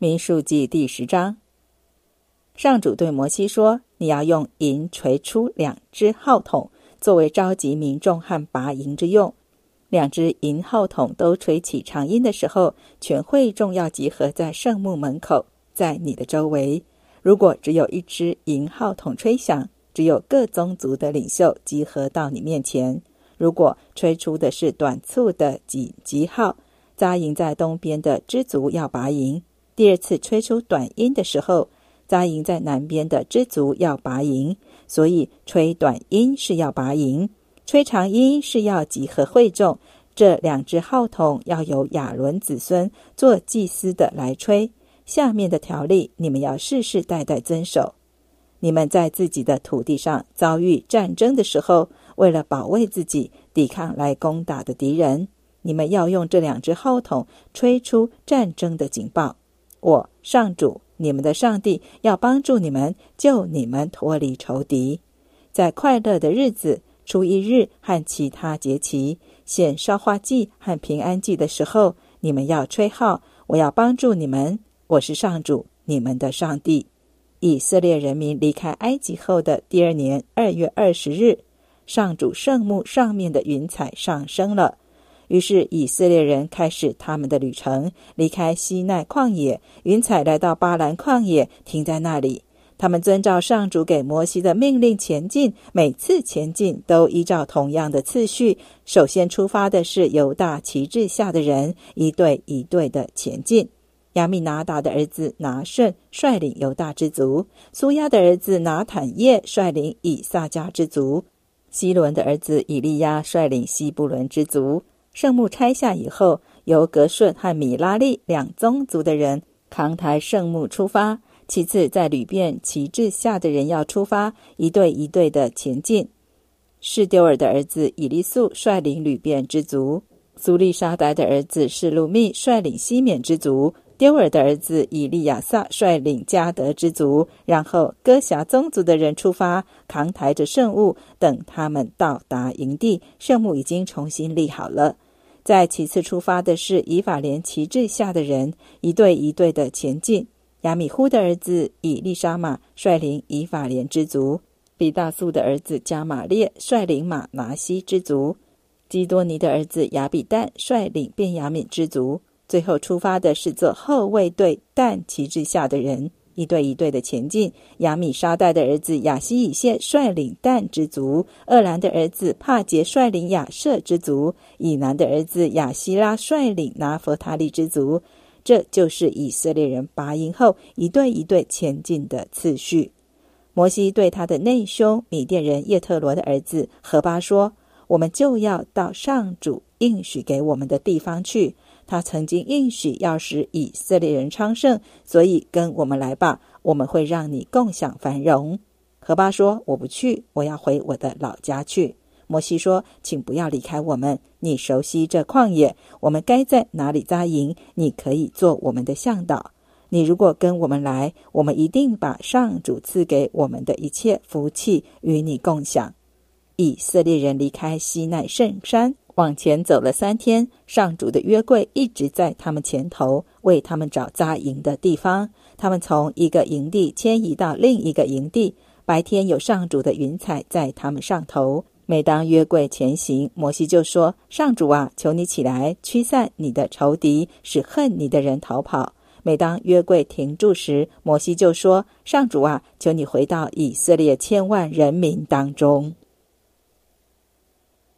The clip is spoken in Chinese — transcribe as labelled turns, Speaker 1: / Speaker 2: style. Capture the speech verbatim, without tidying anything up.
Speaker 1: 民数记第十章，上主对摩西说，你要用银锤出两只号筒，作为召集民众和拔营之用。两只银号筒都吹起长音的时候，全会众要集合在圣幕门口，在你的周围。如果只有一只银号筒吹响，只有各宗族的领袖集合到你面前。如果吹出的是短促的紧急号，扎营在东边的支族要拔营。第二次吹出短音的时候，扎营在南边的支族要拔营。所以吹短音是要拔营，吹长音是要集合会众。这两只号筒要由亚伦子孙做祭司的来吹。下面的条例你们要世世代代遵守。你们在自己的土地上遭遇战争的时候，为了保卫自己，抵抗来攻打的敌人，你们要用这两只号筒吹出战争的警报。我上主你们的上帝要帮助你们，救你们脱离仇敌。在快乐的日子，初一日和其他节期，献烧化祭和平安祭的时候，你们要吹号，我要帮助你们。我是上主你们的上帝。以色列人民离开埃及后的第二年二月二十日，上主圣幕上面的云彩上升了。于是以色列人开始他们的旅程，离开西奈旷野，云彩来到巴兰旷野，停在那里。他们遵照上主给摩西的命令前进，每次前进都依照同样的次序。首先出发的是犹大旗帜下的人，一队一队的前进。亚米拿达的儿子拿顺率领犹大之族，苏亚的儿子拿坦叶率领以撒迦之族，希伦的儿子以利亚率领西布伦之族。圣幕拆下以后，由革顺和米拉利两宗族的人扛抬圣幕出发。其次在吕便旗帜下的人要出发，一队一队的前进。示丢尔的儿子以利素率领吕便之族，苏利沙代的儿子示路密率领西缅之族，丢尔的儿子以利亚撒率领迦得之族。然后哥辖宗族的人出发，扛抬着圣物，等他们到达营地，圣幕已经重新立好了。在其次出发的是以法莲旗帜下的人，一队一队的前进。亚米忽的儿子以利沙玛率领以法莲之族，比大素的儿子加玛列率领马拿西之族，基多尼的儿子亚比旦率领便雅悯之族。最后出发的是做后卫队但旗帜下的人，一队一队的前进。亚米沙代的儿子亚西以谢率领但之族，厄兰的儿子帕杰率领亚舍之族，以南的儿子亚希拉率领拿弗他利之族。这就是以色列人拔营后一队一队前进的次序。摩西对他的内兄米甸人叶特罗的儿子何巴说，我们就要到上主应许给我们的地方去。他曾经应许要使以色列人昌盛，所以跟我们来吧，我们会让你共享繁荣。何巴说，我不去，我要回我的老家去。摩西说，请不要离开我们，你熟悉这旷野，我们该在哪里扎营，你可以做我们的向导。你如果跟我们来，我们一定把上主赐给我们的一切福气与你共享。以色列人离开西奈圣山，往前走了三天，上主的约柜一直在他们前头，为他们找扎营的地方。他们从一个营地迁移到另一个营地，白天有上主的云彩在他们上头。每当约柜前行，摩西就说，上主啊，求你起来，驱散你的仇敌，使恨你的人逃跑。每当约柜停住时，摩西就说，上主啊，求你回到以色列千万人民当中。